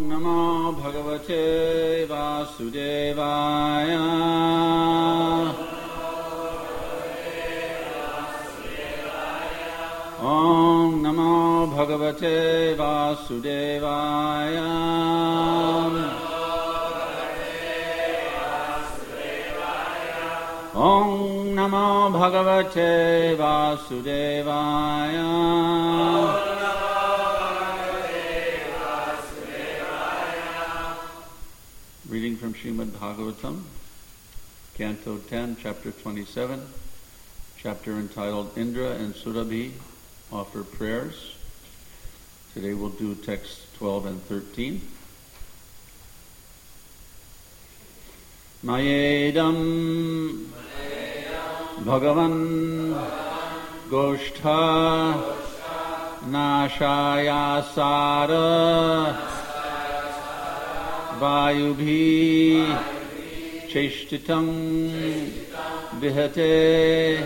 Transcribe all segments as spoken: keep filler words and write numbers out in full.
Namo Bhagavate Vasudevaya. Om Namo Bhagavate Vasudevaya. Om Namo Bhagavate Vasudevaya. Reading from Srimad Bhagavatam, Canto ten, Chapter twenty-seven, chapter entitled Indra and Surabhi Offer Prayers. Today we'll do texts twelve and thirteen. Mayedam Bhagavan Goshtha Nashayasara Vayubhi Cheshtitam Vihate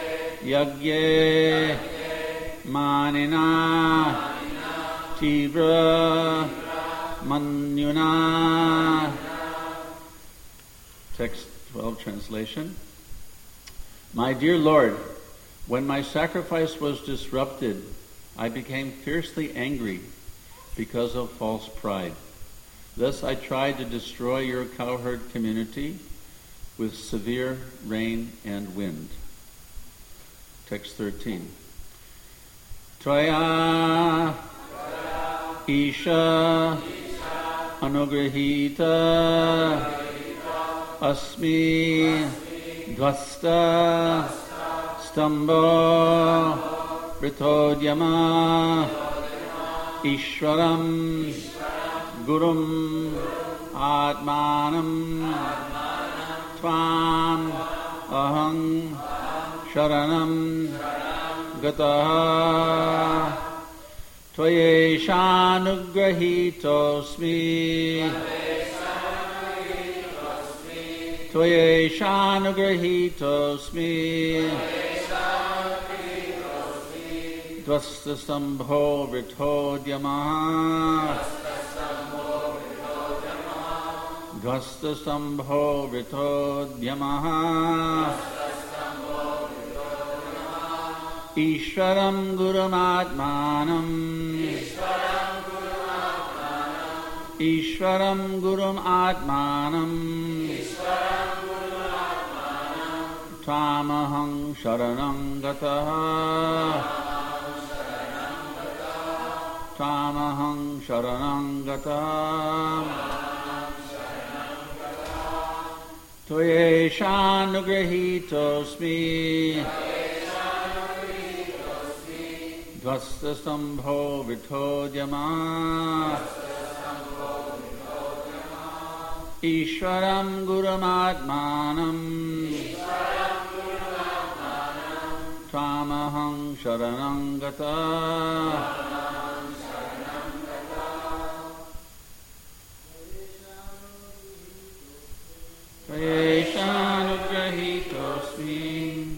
Yagye Manina Tibra Manyuna. Text twelve translation. My dear Lord, when my sacrifice was disrupted, I became fiercely angry because of false pride. Thus I tried to destroy your cowherd community with severe rain and wind. Text thirteen. Tvaya Isha Anugrahita Asmi Dvasta Stambha Ritodyama Ishwaram Gurum Atmanam Tvam Aham Sharanam Gataha Tvayeshanugrahitosmi Tvayeshanugrahitosmi Dvastasambho Ritodyamaha Dvastasambho Ritodyamaha Ishwaram Gurumatmanam Ishwaram Gurum Atmanam Tvamaham Sharanam Gataha Tvamaham Sharanam Gataha Tvayeshanugrahitosmi Dvastasambho Vitodyama Ishwaram Gurumatmanam Tvamaham Sharanam Gataha Tvayeshanugrahitosmi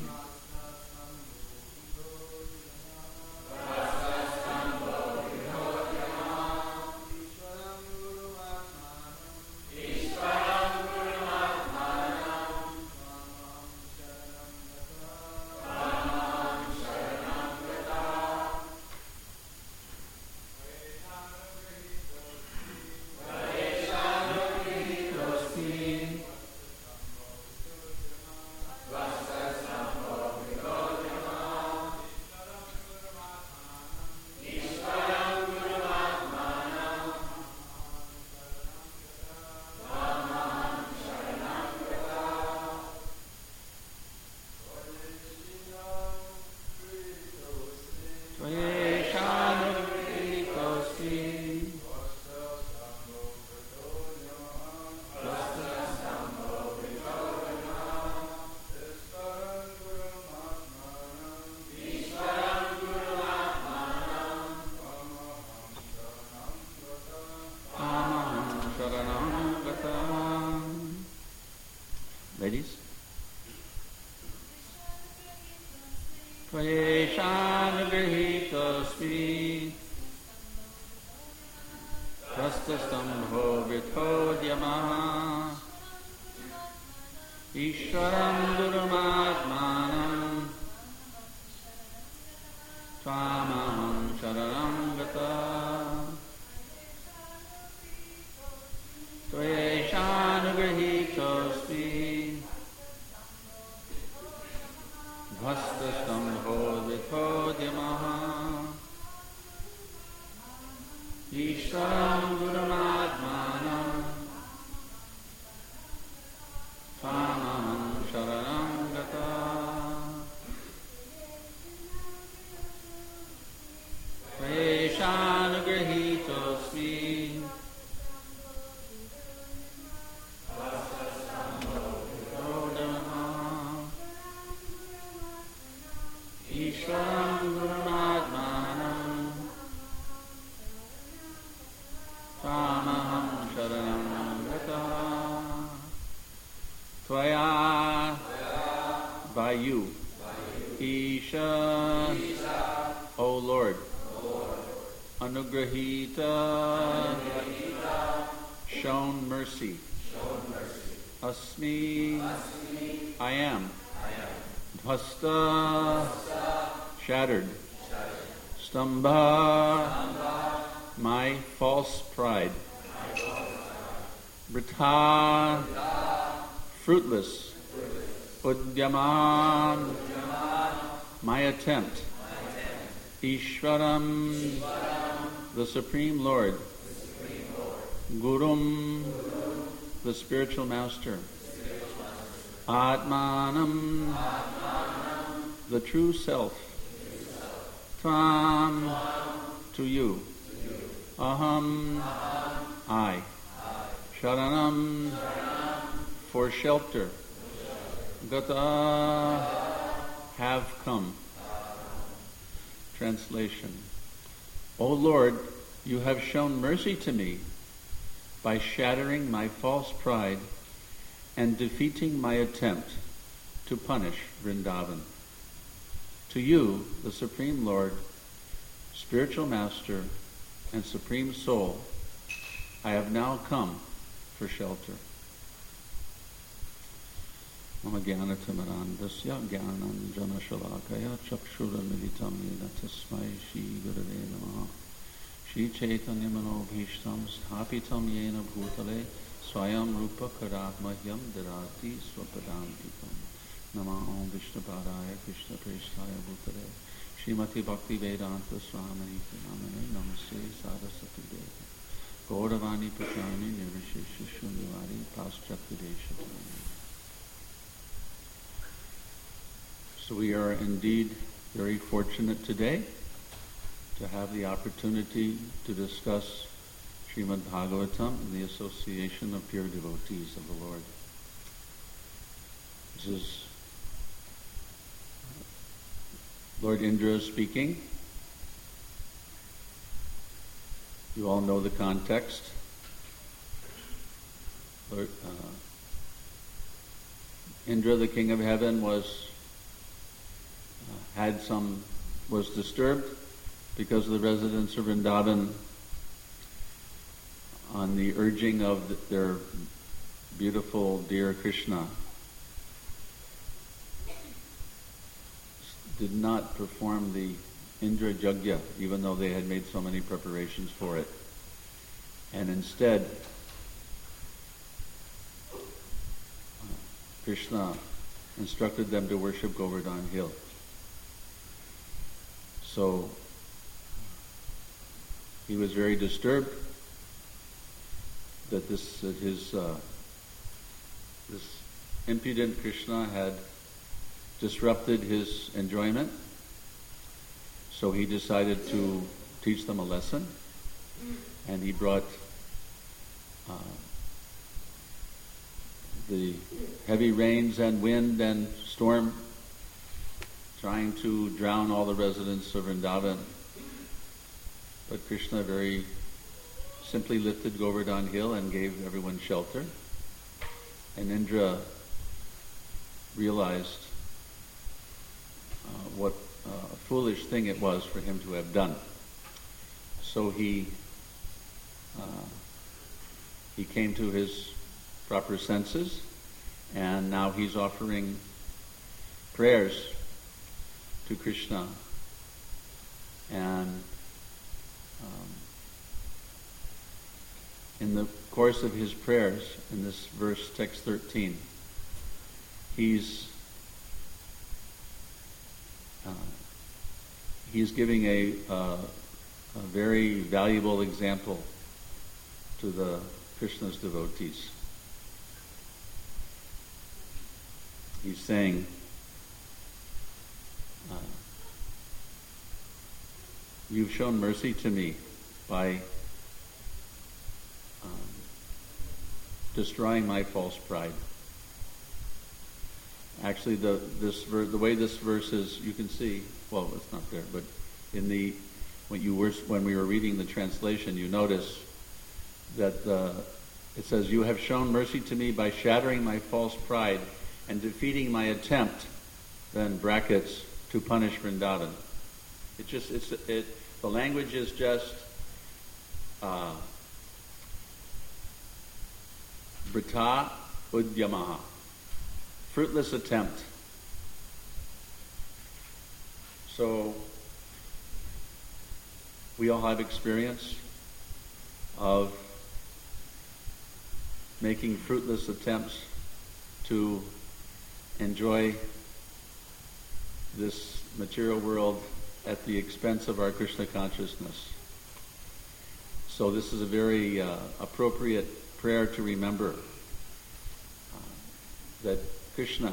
Ladies? Tvayeshanugrahitosmi Tvasta Bhastastambho Vrithodyamaha Ishwaram Gurumatmanam Tvamaham Sharanam Gata Tvayeshanugrahitosmi Bhastastambho Vrithodyamaha Ishwaram Gurumatmanam Tvamaham Sharanam Gata Tvayeshanugrahitosmi Ishwaram Gurumatmanam Tvamaham Sharanam Gata. Tvaya, by you, Isha, O Lord, Anugrahita, shown mercy, Asmi, I am, Dhvasta, shattered, Stambha, my false pride, Vritha, fruitless, Udyaman, my attempt, Ishwaram, the Supreme Lord, Gurum, the spiritual master, Atmanam, the true self, Tvam, to you, Aham, I, Sharanam, for shelter, Gata, have come. Translation. O Lord, you have shown mercy to me by shattering my false pride and defeating my attempt to punish Vrindavan. To you, the Supreme Lord, Spiritual Master, and Supreme Soul, I have now come for shelter. Mama Jnanatimirandasya Jnananjana Shalakaya Chakshura Yena Tasmai Shri Gurave Namaha Shri Chaitanya Manobhishtam Sthapitam Yena Bhutale Swayam Rupa Karatmahyam Darati Swapadantikam Nama Om Vishnu Padaya Krishna Prestaya Bhutale Srimati Bhakti Vedanta Swami Namane Namaste Saraswati Deva Gauravani Prashani Nirvishesha Shunyavari Paschakvidesha. So we are indeed very fortunate today to have the opportunity to discuss Srimad Bhagavatam in the Association of Pure Devotees of the Lord. This is Lord Indra speaking. You all know the context. Lord, uh, Indra, the king of heaven, was uh, had some was disturbed because the residents of Vrindavan, on the urging of the, their beautiful dear Krishna, did not perform the Indra Yajna, even though they had made so many preparations for it. And instead, uh, Krishna instructed them to worship Govardhan Hill. So he was very disturbed that this that his uh, this impudent Krishna had disrupted his enjoyment. So he decided to teach them a lesson, and he brought uh, the heavy rains and wind and storm, trying to drown all the residents of Vrindavan. But Krishna very simply lifted Govardhan Hill and gave everyone shelter. And Indra realized uh, what uh, a foolish thing it was for him to have done. So he uh, he came to his proper senses, and now he's offering prayers to Krishna. And um, in the course of his prayers, in this verse, text thirteen, he's uh, he's giving a, uh, a very valuable example to the Krishna's devotees. He's saying, uh, you've shown mercy to me by um, destroying my false pride. Actually, the this ver- the way this verse is, you can see. Well, it's not there, but in the when you were when we were reading the translation, you notice that uh, it says, "You have shown mercy to me by shattering my false pride and defeating my attempt," then brackets, "to punish Vrindavan." It just it's it the language is just uh, Vrita Udyamaha, fruitless attempt. So we all have experience of making fruitless attempts to enjoy this material world at the expense of our Krishna consciousness. So this is a very uh, appropriate prayer to remember uh, that Krishna,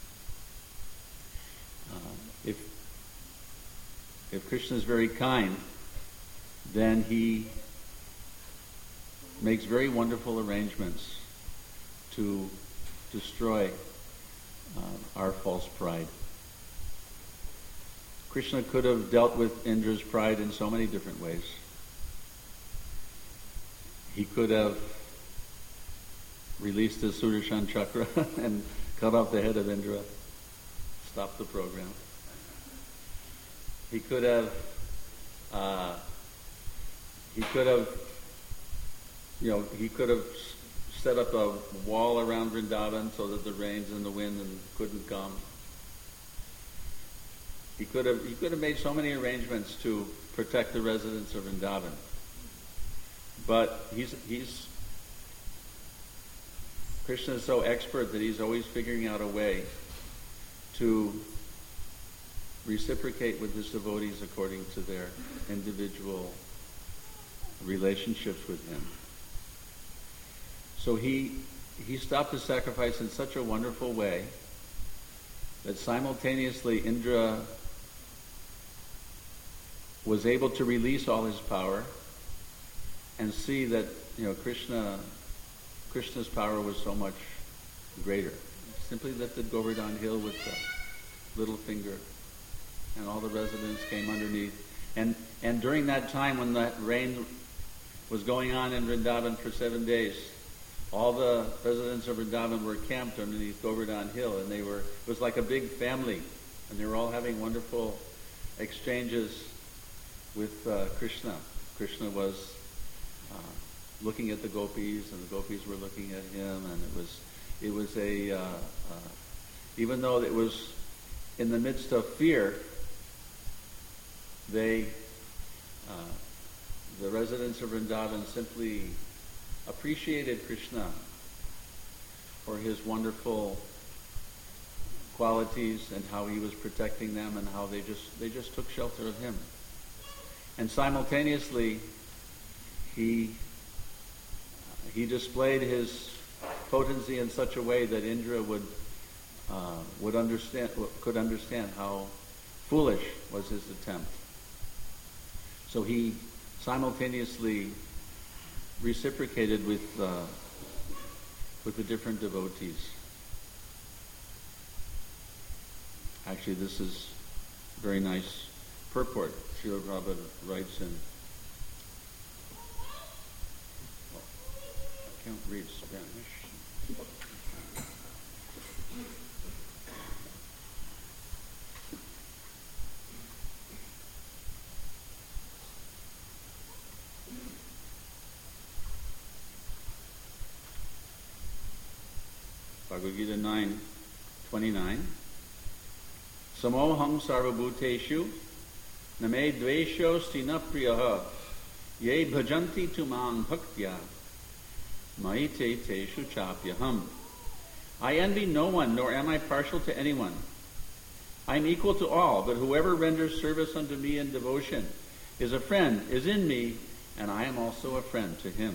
uh, if if Krishna is very kind, then he makes very wonderful arrangements to destroy uh, our false pride. Krishna could have dealt with Indra's pride in so many different ways. He could have released his Sudarshan Chakra and cut off the head of Indra, stopped the program. He could have, uh, he could have, you know, he could have set up a wall around Vrindavan so that the rains and the wind and couldn't come. He could have he could have made so many arrangements to protect the residents of Vrindavan. But he's he's Krishna is so expert that he's always figuring out a way to reciprocate with his devotees according to their individual relationships with him. So he he stopped the sacrifice in such a wonderful way that simultaneously Indra was able to release all his power and see that, you know, Krishna Krishna's power was so much greater. He simply lifted Govardhan Hill with the little finger, and all the residents came underneath. And and during that time when that rain was going on in Vrindavan for seven days, all the residents of Vrindavan were camped underneath Govardhan Hill, and they were it was like a big family, and they were all having wonderful exchanges with uh, Krishna. Krishna was uh, looking at the gopis, and the gopis were looking at him, and it was it was a uh, uh, even though it was in the midst of fear, they uh, the residents of Vrindavan simply appreciated Krishna for his wonderful qualities and how he was protecting them, and how they just they just took shelter of him. And simultaneously, he he displayed his potency in such a way that Indra would uh, would understand could understand how foolish was his attempt. So he simultaneously reciprocated with uh, with the different devotees. Actually, this is very nice purport. Srila Prabhupada writes in, well, I can't read Spanish. Bhagavad Gita nine twenty-nine. Samoham sarvabhuteshu name dvesho stina priyaha ye bhajanti tumang bhaktya maite teshu chapyaham. I envy no one, nor am I partial to anyone. I am equal to all, but whoever renders service unto me in devotion is a friend, is in me, and I am also a friend to him.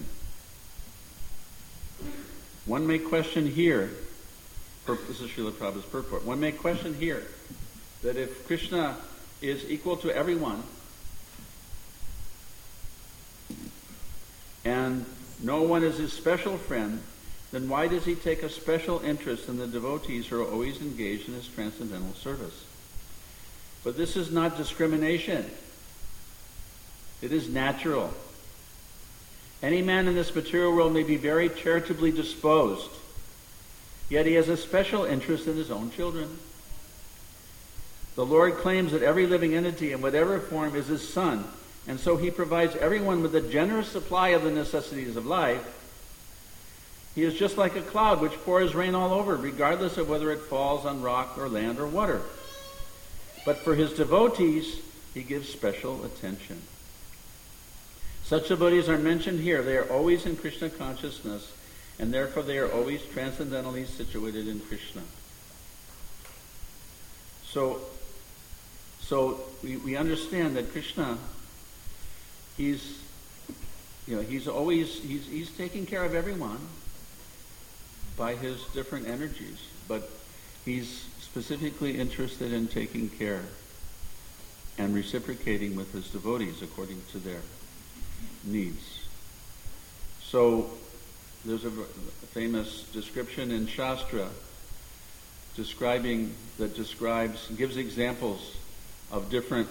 One may question here, this is Srila Prabhupada's purport, one may question here that if Krishna is equal to everyone, and no one is his special friend, then why does he take a special interest in the devotees who are always engaged in his transcendental service? But this is not discrimination. It is natural. Any man in this material world may be very charitably disposed, yet he has a special interest in his own children. The Lord claims that every living entity in whatever form is his son, and so he provides everyone with a generous supply of the necessities of life. He is just like a cloud which pours rain all over, regardless of whether it falls on rock or land or water. But for his devotees, he gives special attention. Such devotees are mentioned here. They are always in Krishna consciousness, and therefore they are always transcendentally situated in Krishna. So, so we, we understand that Krishna, he's, you know, he's always, he's, he's taking care of everyone by his different energies, but he's specifically interested in taking care and reciprocating with his devotees according to their needs. So there's a famous description in Shastra describing that describes gives examples of different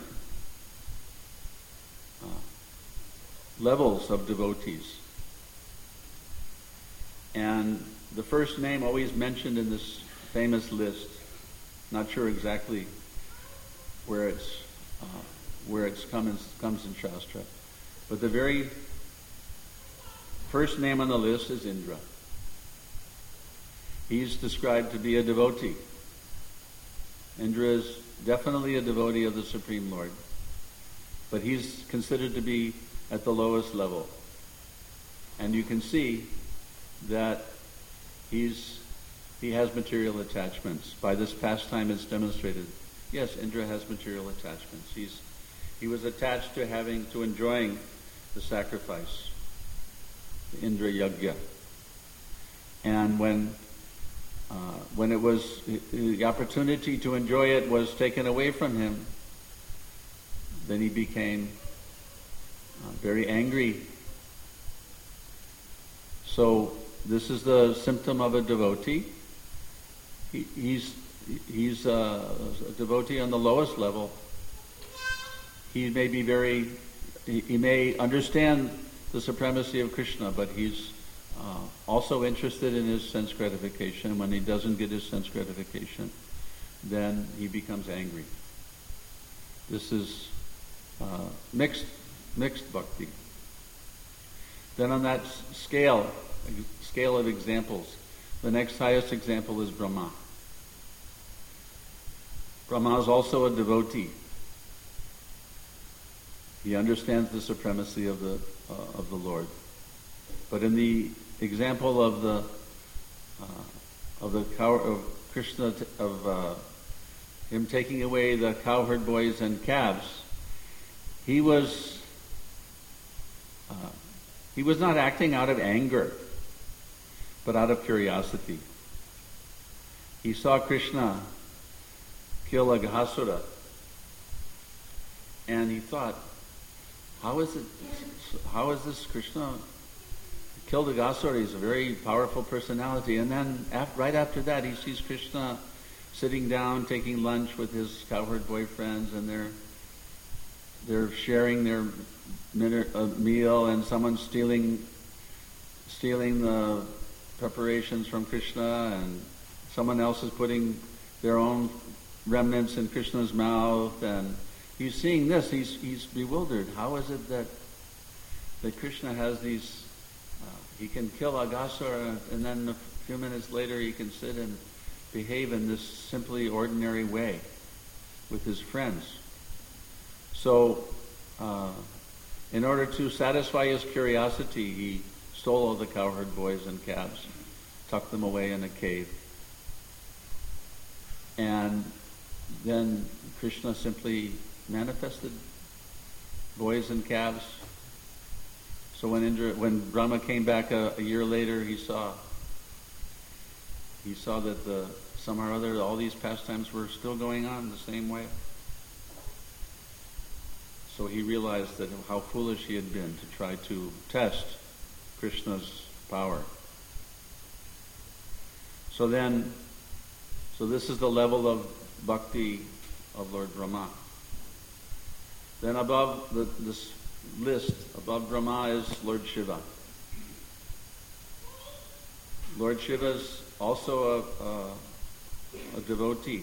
uh, levels of devotees. And the first name always mentioned in this famous list, not sure exactly where it's uh, where it's comes comes in Shastra, but the very first name on the list is Indra. He's described to be a devotee. Indra is definitely a devotee of the Supreme Lord, but he's considered to be at the lowest level. And you can see that he's he has material attachments. By this pastime it's demonstrated. Yes, Indra has material attachments. He's he was attached to having to enjoying the sacrifice, the Indra Yajna. And when uh, when it was the opportunity to enjoy it was taken away from him, then he became uh, very angry. So this is the symptom of a devotee. He, he's he's a, a devotee on the lowest level. He may be very, he, he may understand the supremacy of Krishna, but he's uh, also interested in his sense gratification. When he doesn't get his sense gratification, then he becomes angry. This is uh, mixed mixed bhakti. Then on that scale, scale of examples, the next highest example is Brahma. Brahma is also a devotee. He understands the supremacy of the uh, of the Lord. But in the example of the uh, of the cow of Krishna t- of uh, him taking away the cowherd boys and calves, he was uh, he was not acting out of anger, but out of curiosity. He saw Krishna kill a Gahasura, and he thought, how is it, how is this Krishna killed a Gahasura? He's a very powerful personality. And then after, right after that, he sees Krishna sitting down, taking lunch with his cowherd boyfriends, and they're they're sharing their uh, meal, and someone's stealing stealing the preparations from Krishna, and someone else is putting their own remnants in Krishna's mouth, and he's seeing this. He's he's bewildered. How is it that that Krishna has these uh, he can kill Aghasura, and then a few minutes later he can sit and behave in this simply ordinary way with his friends. So, uh, in order to satisfy his curiosity, he stole all the cowherd boys and calves, tucked them away in a cave. And then Krishna simply manifested boys and calves. So when Indra, when Brahma came back a, a year later, he saw he saw that the, somehow or other all these pastimes were still going on the same way. So he realized that how foolish he had been to try to test Krishna's power. So then, so this is the level of bhakti of Lord Brahma. Then above the, this list, above Brahma is Lord Shiva. Lord Shiva is also a, a, a devotee.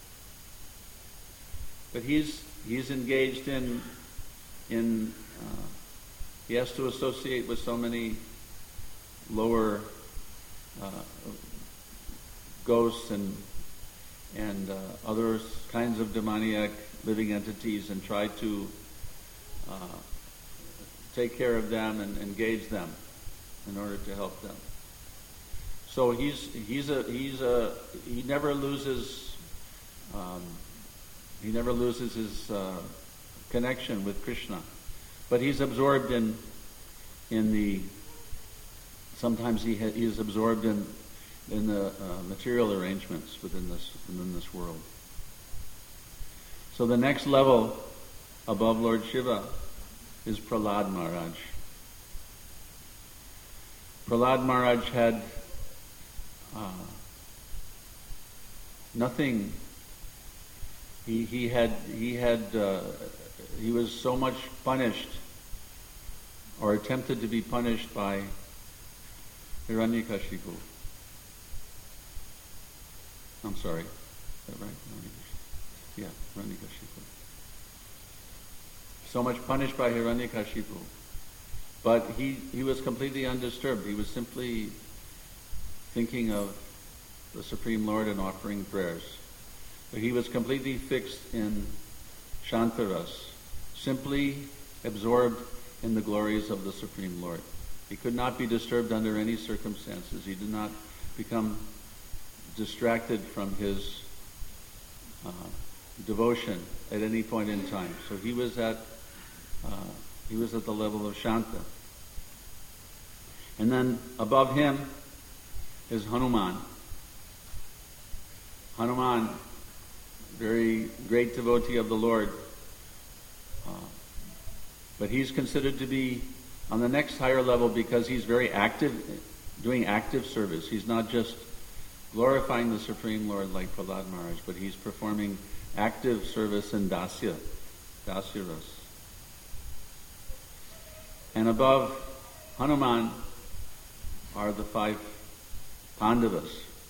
But he's he's engaged in in uh, he has to associate with so many lower uh, ghosts and and uh, other kinds of demoniac living entities, and try to uh, take care of them and engage them in order to help them. So he's he's a he's a he never loses um, he never loses his uh, connection with Krishna, but he's absorbed in in the sometimes he ha, he is absorbed in in the uh, material arrangements within this within this world. So the next level above Lord Shiva is Prahlad Maharaj. Prahlad Maharaj had uh, nothing. He he had he had uh, he was so much punished, or attempted to be punished by Hiranyakashipu. I'm sorry, is that right? Yeah, Hiranyakashipu. So much punished by Hiranyakashipu. But he, he was completely undisturbed. He was simply thinking of the Supreme Lord and offering prayers. But he was completely fixed in Shantaras, simply absorbed in the glories of the Supreme Lord. He could not be disturbed under any circumstances. He did not become distracted from his uh, devotion at any point in time. So he was at uh, he was at the level of Shanta. And then above him is Hanuman. Hanuman, very great devotee of the Lord, uh, but he's considered to be on the next higher level because he's very active, doing active service. He's not just glorifying the Supreme Lord like Prahlad Maharaj, but he's performing active service in Dasya, Dasya Ras. And above Hanuman are the five Pandavas.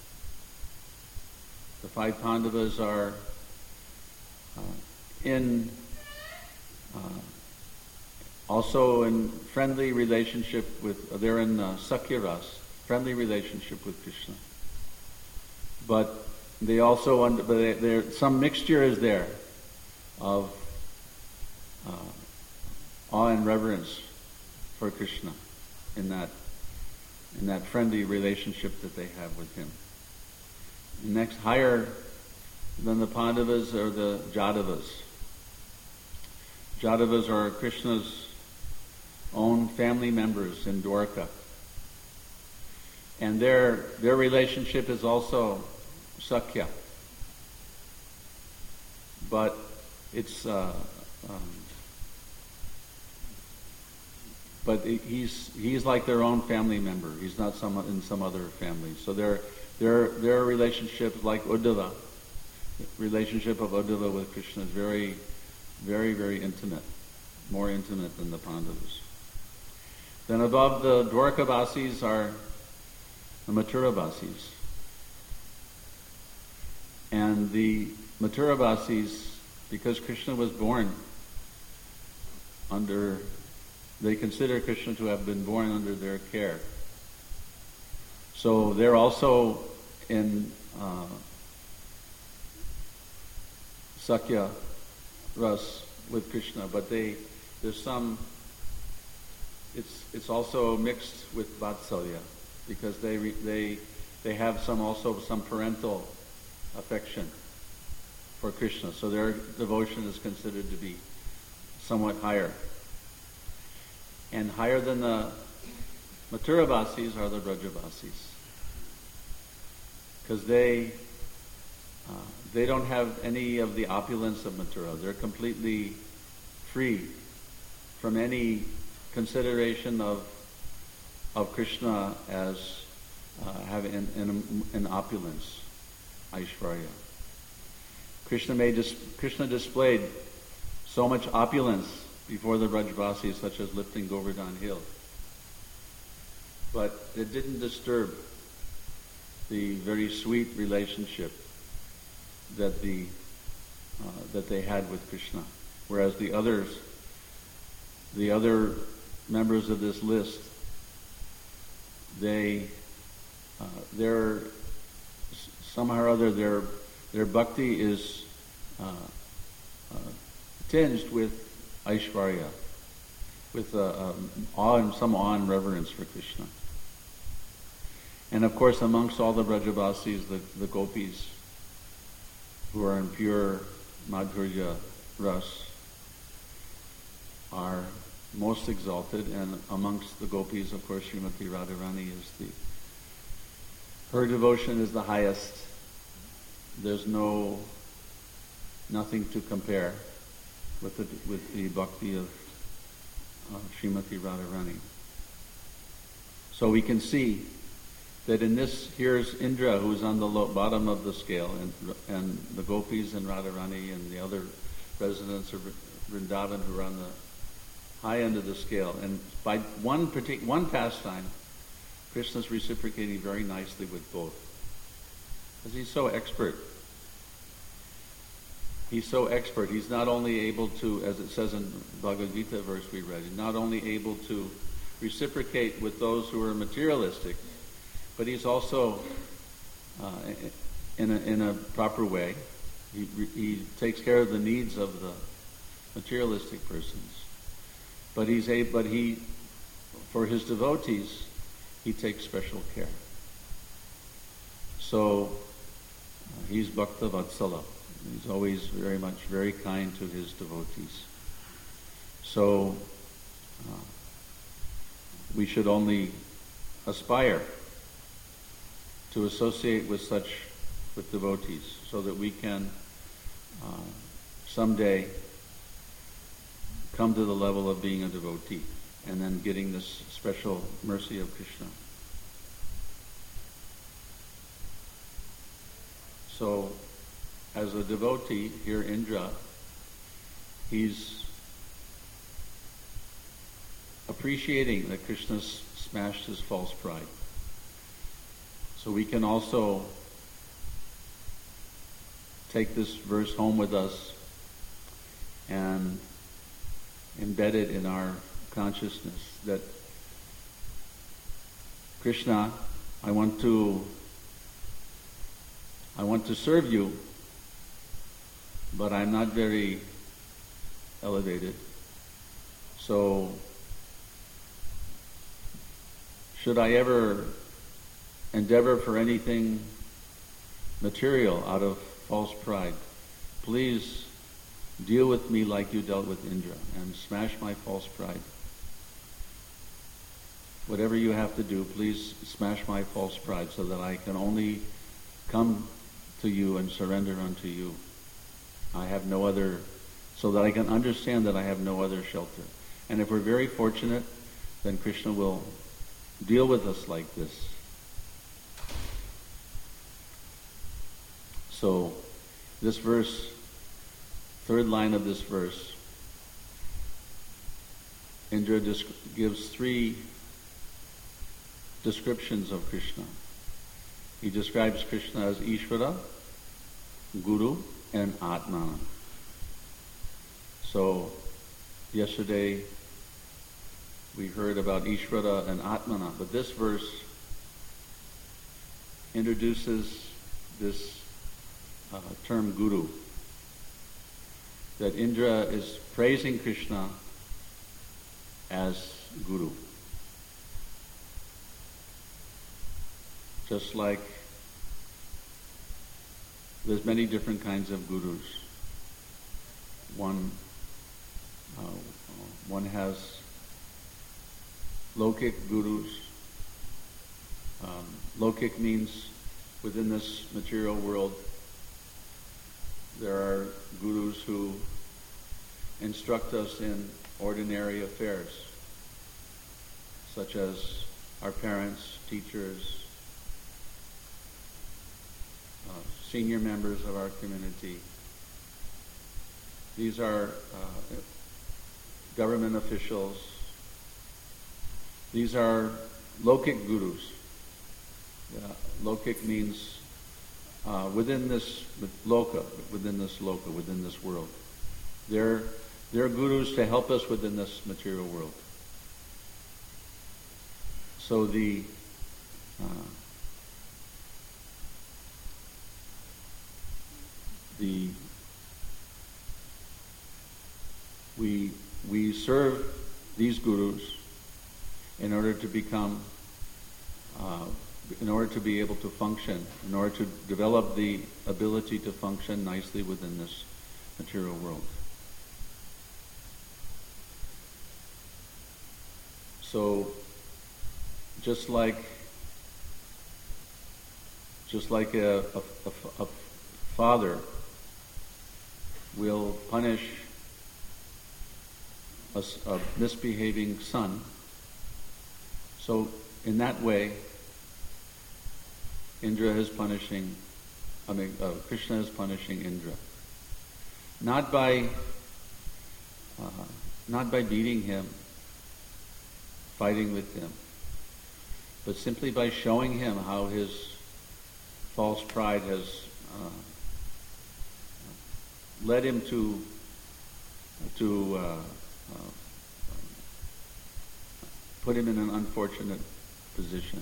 The five Pandavas are uh, in uh, also in friendly relationship with, they're in uh, Sakhya Ras, friendly relationship with Krishna. But they also, under, but they, there some mixture is there of uh, awe and reverence for Krishna in that in that friendly relationship that they have with him. Next, higher than the Pandavas are the Jadavas. Jadavas are Krishna's own family members in Dwarka. And their their relationship is also Sakhya. But it's uh, um, but he's he's like their own family member. He's not some in some other family. So their their their relationship, like Uddhava, relationship of Uddhava with Krishna is very, very, very intimate, more intimate than the Pandavas. Then above the Dwarkavasis are the Mathuravasis. And the Mathuravasis, because Krishna was born under, they consider Krishna to have been born under their care. So they're also in uh, Sakya Ras with Krishna, but they there's some. It's it's also mixed with Vatsalya because they re, they they have some also some parental affection for Krishna, so their devotion is considered to be somewhat higher. And higher than the Mathuravasis are the Brajavasis, because they uh, they don't have any of the opulence of Mathura. They're completely free from any consideration of of Krishna as uh, having an, an, an opulence, Aishvarya. Krishna made dis- Krishna displayed so much opulence before the Brajavasis, such as lifting Govardhan hill, but it didn't disturb the very sweet relationship that the uh, that they had with Krishna, whereas the others, the other members of this list, they uh, their somehow or other their their bhakti is uh, uh, tinged with Aishvarya, with uh, um, awe and some awe and reverence for Krishna. And of course, amongst all the Brajavasis, the, the gopis, who are in pure Madhurya Ras, are most exalted, and amongst the gopis, of course, Srimati Radharani is the, her devotion is the highest. There's no, nothing to compare with the, with the bhakti of uh, Srimati Radharani. So we can see that in this, here's Indra, who's on the low, bottom of the scale, and, and the gopis and Radharani and the other residents of Vrindavan who are on the high end of the scale. And by one partic- one pastime, Krishna's reciprocating very nicely with both, because he's so expert. He's so expert. He's not only able to, as it says in Bhagavad Gita verse we read, he's not only able to reciprocate with those who are materialistic, but he's also, uh, in a in a proper way, he he takes care of the needs of the materialistic persons. But he's a but he, for his devotees, he takes special care. So uh, he's Bhakta Vatsala. He's always very much very kind to his devotees. So uh, we should only aspire to associate with such, with devotees, so that we can uh, someday come to the level of being a devotee and then getting this special mercy of Krishna. So, as a devotee, here Indra, he's appreciating that Krishna's smashed his false pride. So we can also take this verse home with us and embed it in our consciousness that Krishna, I want to I want to serve you, but I'm not very elevated. So should I ever endeavor for anything material out of false pride, please deal with me like you dealt with Indra and smash my false pride. Whatever you have to do, please smash my false pride so that I can only come to you and surrender unto you. I have no other, so that I can understand that I have no other shelter. And if we're very fortunate, then Krishna will deal with us like this. So, this verse, third line of this verse, Indra disc- gives three descriptions of Krishna. He describes Krishna as Ishvara, Guru, and Atmana. So, yesterday we heard about Ishvara and Atmana, but this verse introduces this uh, term guru, that Indra is praising Krishna as guru. Just like there's many different kinds of gurus. One, uh, one has Lokik gurus. Um, Lokik means within this material world, there are gurus who instruct us in ordinary affairs, such as our parents, teachers, uh, senior members of our community. These are uh, government officials. These are Lokik gurus. Uh, Lokik means uh, within this loka, within this loka, within this world. They're, they're gurus to help us within this material world. So the uh, the we we serve these gurus in order to become, uh, in order to be able to function, in order to develop the ability to function nicely within this material world. So, just like, just like a, a, a, a father will punish a, a misbehaving son, so in that way, Indra is punishing, I mean, uh, Krishna is punishing Indra. Not by, uh, not by beating him, fighting with him, but simply by showing him how his false pride has uh, led him to to uh, uh, put him in an unfortunate position.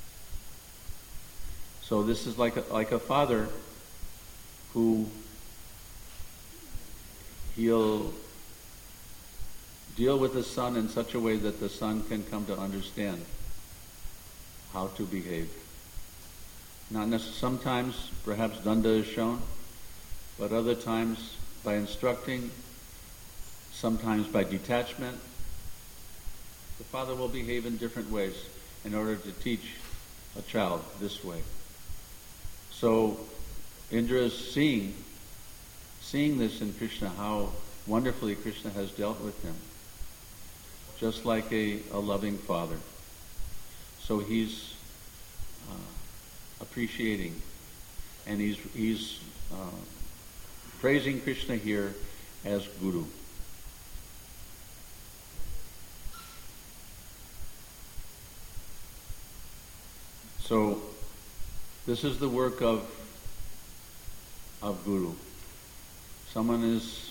So this is like a, like a father who he'll deal with the son in such a way that the son can come to understand how to behave. Not necessarily, sometimes perhaps danda is shown, but other times by instructing, sometimes by detachment. The father will behave in different ways in order to teach a child this way. So Indra is seeing, seeing this in Krishna, how wonderfully Krishna has dealt with him, just like a, a loving father. So he's uh, appreciating, and he's he's uh, praising Krishna here as Guru. So this is the work of of Guru. Someone is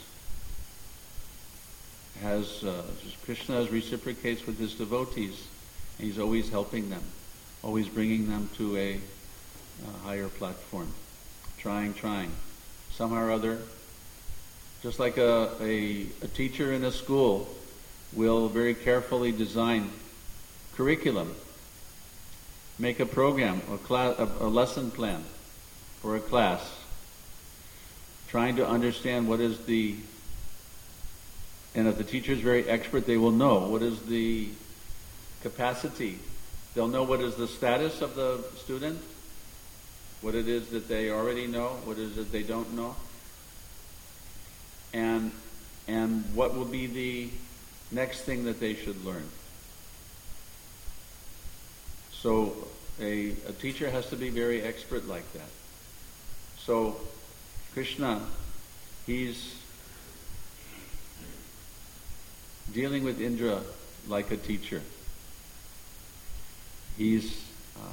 has uh, Krishna reciprocates with his devotees, and he's always helping them, always bringing them to a, a higher platform, trying, trying, somehow or other. Just like a, a, a teacher in a school will very carefully design curriculum, make a program, a, class, a, a lesson plan for a class, trying to understand what is the, and if the teacher is very expert, they will know what is the capacity. They'll know what is the status of the student, what it is that they already know, what it is that they don't know, and and what will be the next thing that they should learn. So a, a teacher has to be very expert like that. So Krishna, he's dealing with Indra like a teacher. He's uh,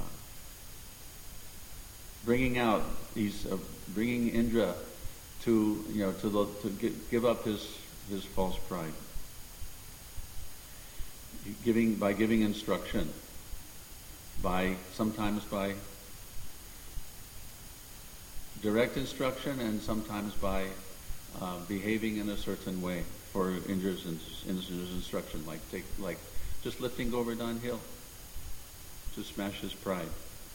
bringing out, he's uh, bringing Indra to, you know, to, the, to give, give up his, his false pride. Giving, by giving instruction, by, sometimes by direct instruction and sometimes by uh, behaving in a certain way for Indra's, Indra's instruction, like take, like just lifting Govardhan Hill to smash his pride.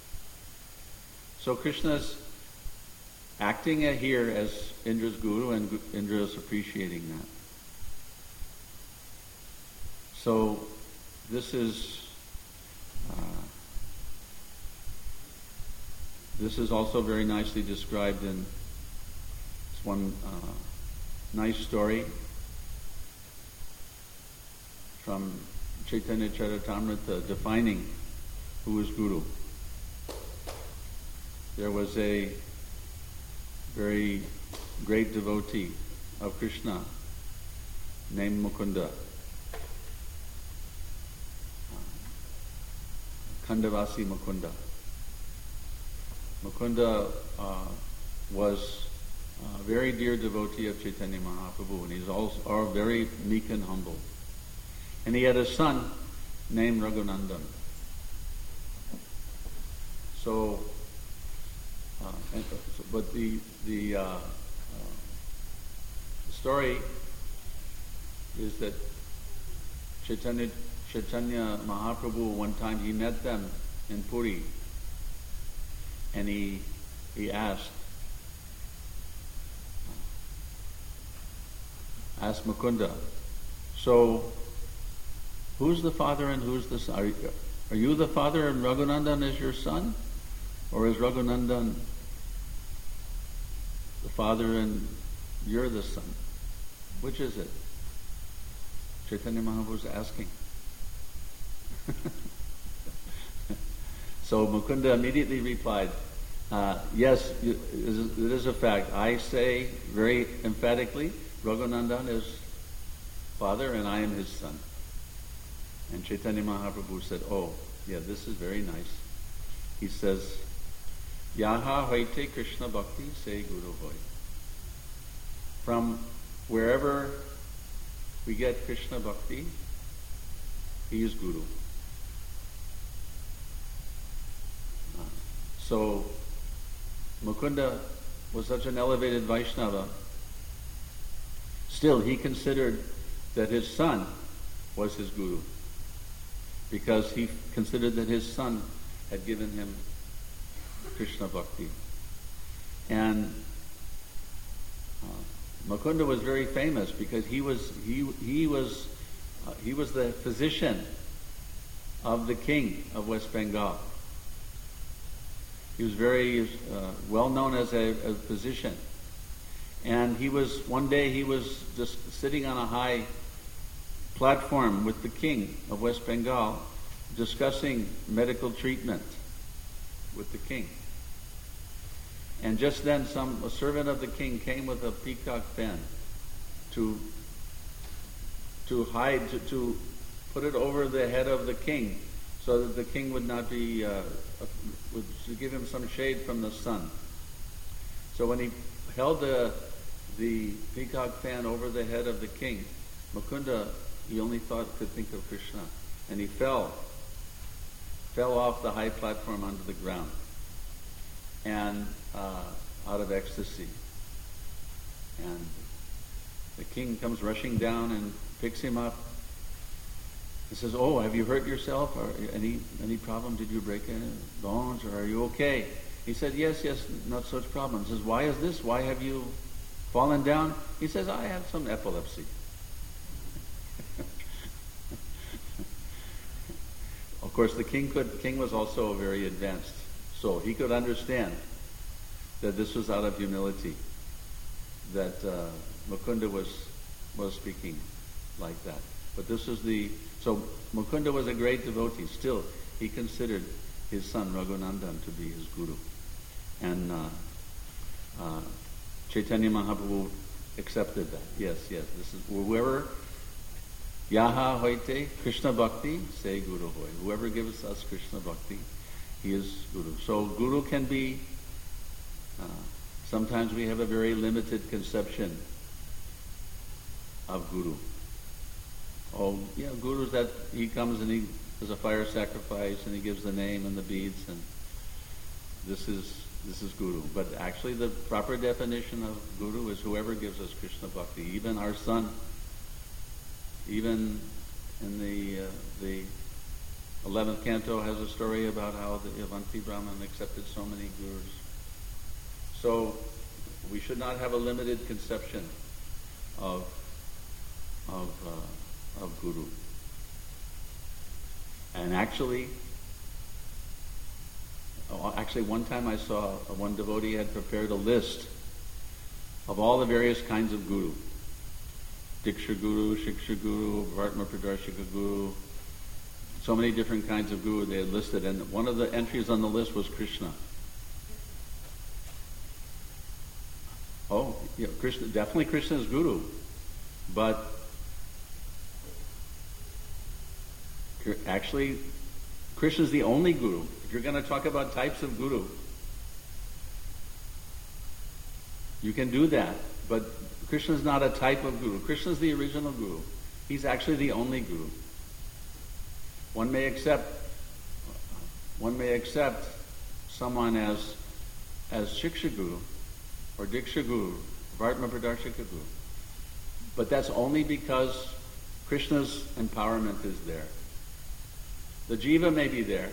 So Krishna's acting here as Indra's guru, and Indra is appreciating that. So this is uh, this is also very nicely described in this one uh, nice story from Chaitanya Charitamrita defining who is guru. There was a very great devotee of Krishna named Mukunda. Khandavasi Mukunda. Mukunda uh, was a very dear devotee of Chaitanya Mahaprabhu, and he's also very meek and humble. And he had a son named Raghunandan. So, uh, and, so but the the, uh, uh, the story is that Chaitanya Chaitanya Mahaprabhu, one time he met them in Puri, and he he asked asked Mukunda, so who's the father and who's the son? Are you, are you the father and Raghunandan is your son? Or is Raghunandan the father and you're the son? Which is it? Chaitanya Mahaprabhu was asking. So Mukunda immediately replied, uh, yes, it is a fact. I say very emphatically, Raghunandan is father and I am his son. And Chaitanya Mahaprabhu said, oh, yeah, this is very nice. He says, Yaha hoite Krishna Bhakti se Guru hoy. From wherever we get Krishna Bhakti, he is Guru. Uh, so, Mukunda was such an elevated Vaishnava. Still, he considered that his son was his Guru, because he considered that his son had given him Krishna Bhakti. And uh, Mukunda was very famous because he was he he was uh, he was the physician of the king of West Bengal. He was very uh, well known as a, a physician, and he was one day he was just sitting on a high platform with the king of West Bengal, discussing medical treatment with the king. And just then some a servant of the king came with a peacock fan to to hide, to, to put it over the head of the king so that the king would not be, uh, would, to give him some shade from the sun. So when he held the, the peacock fan over the head of the king, Mukunda, he only thought, could think of Krishna. And he fell, fell off the high platform onto the ground, and uh, out of ecstasy. And the king comes rushing down and picks him up. He says, oh, have you hurt yourself? Or any any problem? Did you break any bones? Or are you okay? He said, yes, yes, not such problem. He says, why is this? Why have you fallen down? He says, I have some epilepsy. Of course, the king could king was also a very advanced soul. He could understand that this was out of humility, that uh, Mukunda was was speaking like that. But this was the so Mukunda was a great devotee. Still, he considered his son Raghunandan to be his guru, and uh, uh, Chaitanya Mahaprabhu accepted that. Yes, yes. This is whoever. Yaha hoite Krishna Bhakti say Guru hoy. Whoever gives us Krishna Bhakti, he is Guru. So Guru can be, uh, sometimes we have a very limited conception of Guru. Oh, yeah, Guru is that he comes and he does a fire sacrifice and he gives the name and the beads, and this is this is guru. But actually the proper definition of guru is whoever gives us Krishna bhakti. Even our son, even in the uh, the eleventh canto has a story about how the Avanti Brahman accepted so many gurus. So we should not have a limited conception of of uh, of guru. And actually, oh, actually, one time I saw one devotee had prepared a list of all the various kinds of guru: Diksha Guru, Shiksha Guru, Vartma Pradarshika Guru. So many different kinds of guru they had listed, and one of the entries on the list was Krishna. Oh, yeah, Krishna, definitely Krishna is guru, but actually, Krishna is the only guru. If you're going to talk about types of guru, you can do that, but Krishna is not a type of guru. Krishna is the original guru. He's actually the only guru. One may accept, one may accept someone as as Shiksha Guru or Diksha Guru, Vartma Pradarshika Guru, but that's only because Krishna's empowerment is there. The jiva may be there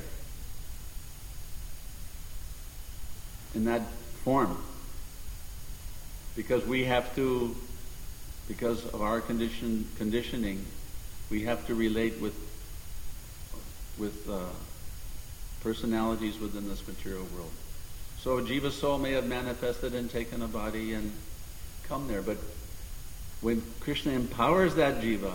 in that form because we have to, because of our condition conditioning, we have to relate with with uh, personalities within this material world. So a jiva soul may have manifested and taken a body and come there, but when Krishna empowers that jiva,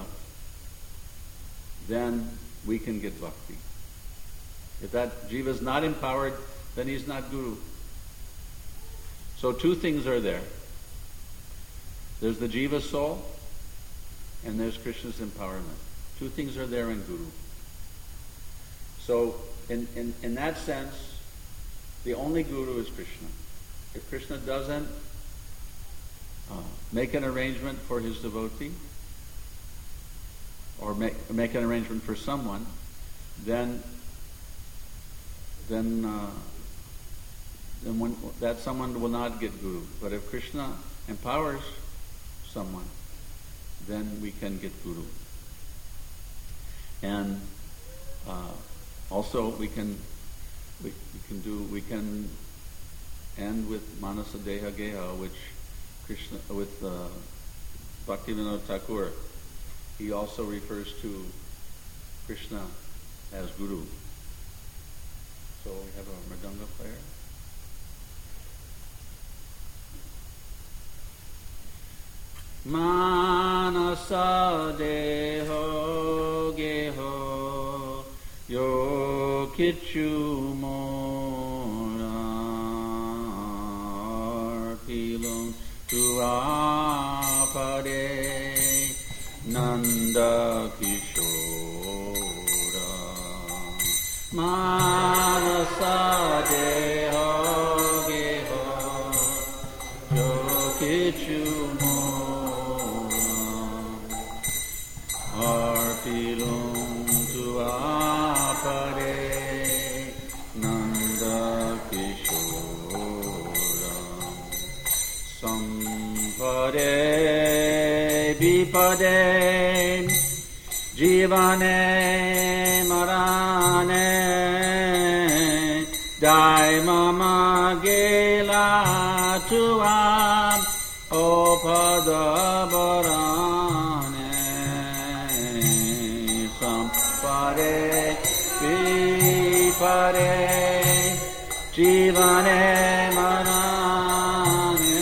then we can get bhakti. If that jiva is not empowered, then he's not guru. So two things are there. There's the jiva soul, and there's Krishna's empowerment. Two things are there in guru. So in, in, in that sense, the only guru is Krishna. If Krishna doesn't uh, make an arrangement for his devotee, or make, make an arrangement for someone, then then uh, then when, that someone will not get guru. But if Krishna empowers someone, then we can get guru. And uh, also we can we, we can do we can end with Manasa Deha Geha, which Krishna with uh, Bhaktivinoda Thakur. He also refers to Krishna as Guru. So we have a mridanga player. Manasa deho geho yo kichu morar pilum tuapade Nanda Kishora Manasa Deho Geho Yokichu Mora Arpilum Tuapare Nanda Kishora Sampade Vipade Jivane Marane Dai Mama Gela Tuam Opada Barane Sampade Vipade Jivane Marane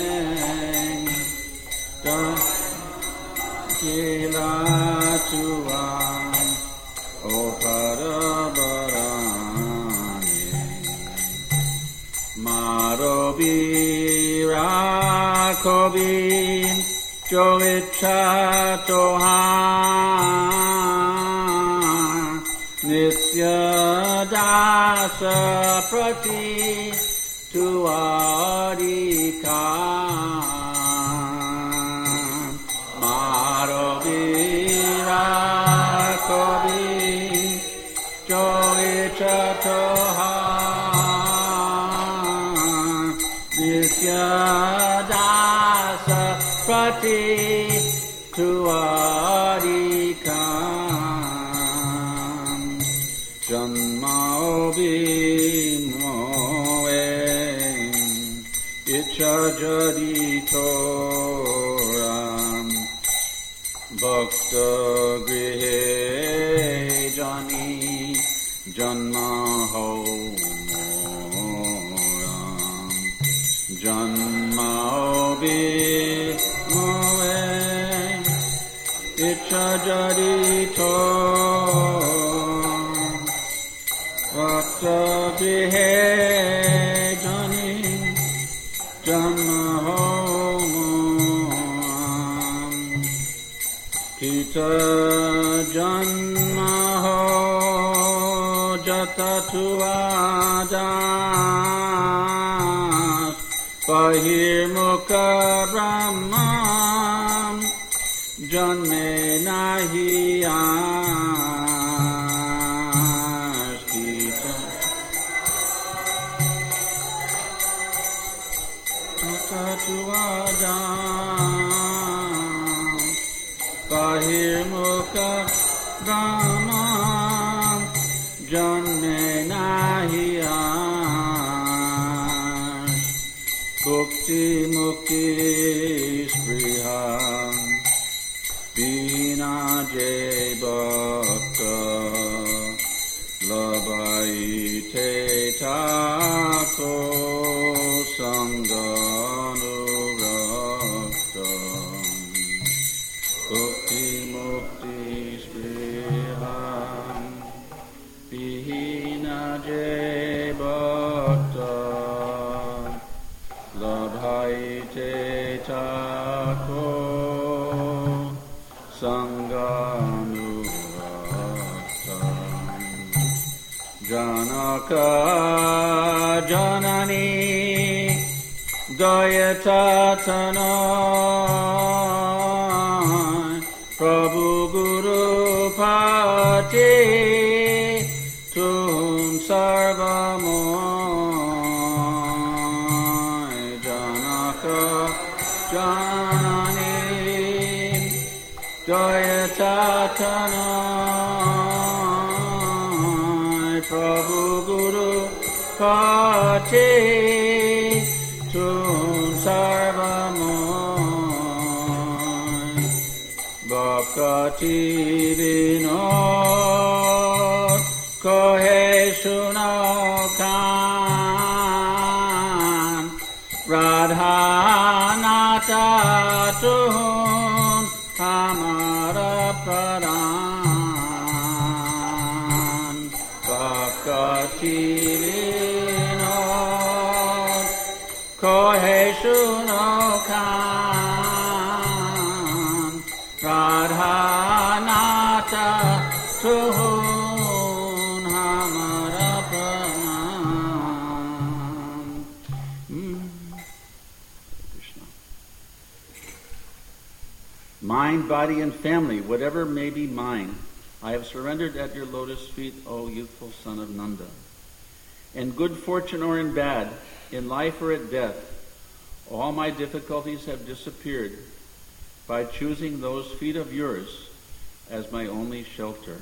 Dai Kila tuam o parabarani Marobi Rakobin Joicha Tohan Nitya Dasa Prati Tuadika Joy Chatohan Nitya Dasa Prati Tuarikam Janmaobi Moem Ichajaditoram Bhakta Grihe Jani Janma Homoram Janma Obi Moem Ichajadito Bhakta Grihe Jani Janma Homoram Kita Janma Ho Jatatuadas Bahirmukha Brahman Janme Nahi Ashkita Jatatuadas Bahirmukha Brahman Janme nahi ash Bhukti mukti spriham Vina jai bhakta Labhaite tako sanganuragtam Bhukti mukti spriham Vihina jai bhakta labhaite tako sanganuragtam Janaka janani dayatatana Prabhu Guru Pati Tum Sarvamoy Janaka Janani Dayatatana Prabhu Guru Pati Tum Sarvamoy Bhakati Vinod Kohe Shunokan Radha Nata Tuhun Hamara Pradhan Bhakati Vinod Kohe Shunokan Radha Nata Tuhun Mind, body, and family, whatever may be mine, I have surrendered at your lotus feet, O youthful son of Nanda. In good fortune or in bad, in life or at death, all my difficulties have disappeared by choosing those feet of yours as my only shelter.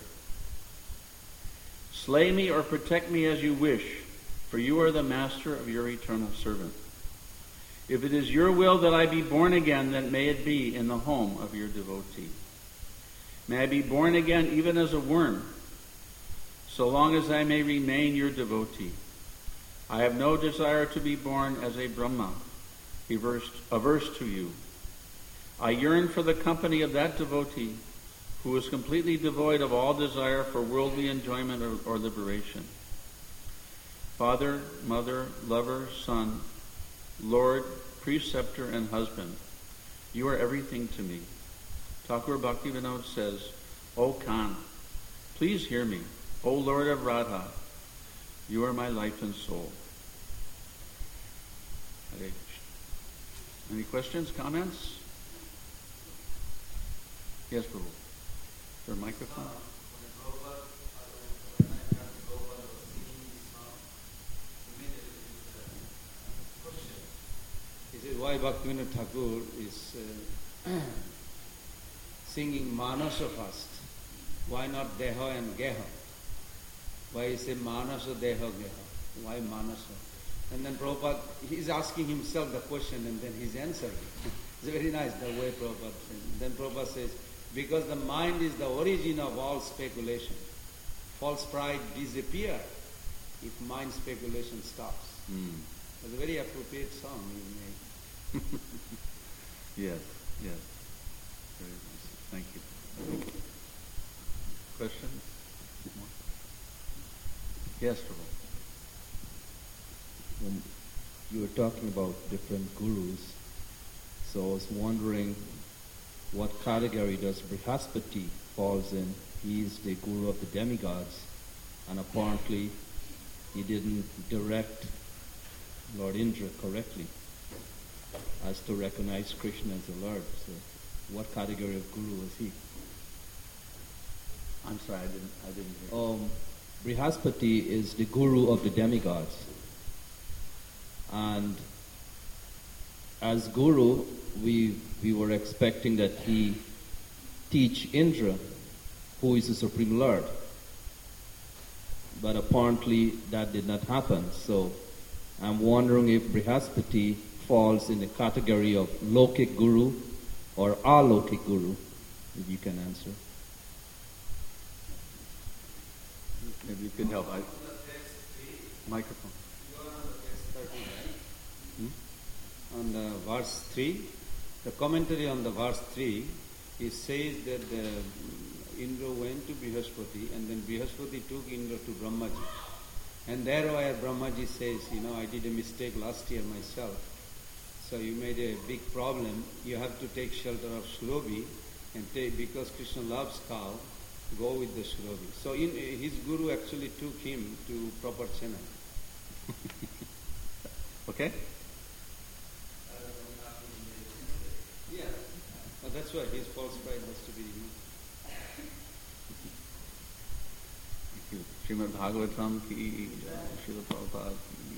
Slay me or protect me as you wish, for you are the master of your eternal servant. If it is your will that I be born again, then may it be in the home of your devotee. May I be born again even as a worm, so long as I may remain your devotee. I have no desire to be born as a Brahma, averse, averse to you. I yearn for the company of that devotee who is completely devoid of all desire for worldly enjoyment or, or liberation. Father, mother, lover, son, Lord, preceptor, and husband, you are everything to me. Thakur Bhaktivinoda says, O Khan, please hear me. O Lord of Radha, you are my life and soul. Hare Krishna. Any questions, comments? Yes, Prabhu. Is there a microphone? why Bhaktivinoda Thakur is uh, singing Manasa first. Why not Deha and Geha? Why is it Manasa, Deha, Geha? Why Manasa? And then Prabhupada, he's asking himself the question and then he's answering. It's very nice the way Prabhupada says. Then Prabhupada says, because the mind is the origin of all speculation. False pride disappears if mind speculation stops. Mm. It's a very appropriate song you made. Yes, yes. Very nice. Thank you. Questions? Yes, Prabhu. When you were talking about different gurus, so I was wondering what category does Brihaspati falls in? He is the guru of the demigods, and apparently he didn't direct Lord Indra correctly as to recognize Krishna as the Lord. So what category of guru was he? I'm sorry, I didn't, I didn't hear. Um, Brihaspati is the guru of the demigods. And as guru, we we were expecting that he teach Indra, who is the Supreme Lord. But apparently that did not happen. So I'm wondering if Brihaspati falls in the category of Lokik Guru or Alokik Guru, if you can answer. Maybe you could help. I, microphone. Hmm? On the verse three, the commentary on the verse three, it says that the Indra went to Brihaspati and then Brihaspati took Indra to Brahmaji. And there where Brahmaji says, you know, I did a mistake last year myself. So you made a big problem. You have to take shelter of Shlobi and take, because Krishna loves cow, go with the Shlobi. So in, his guru actually took him to proper channel. Okay? Yeah. Oh, that's why his false pride has to be removed. Thank you. Srimad Bhagavatam ki, Srila Prabhupada.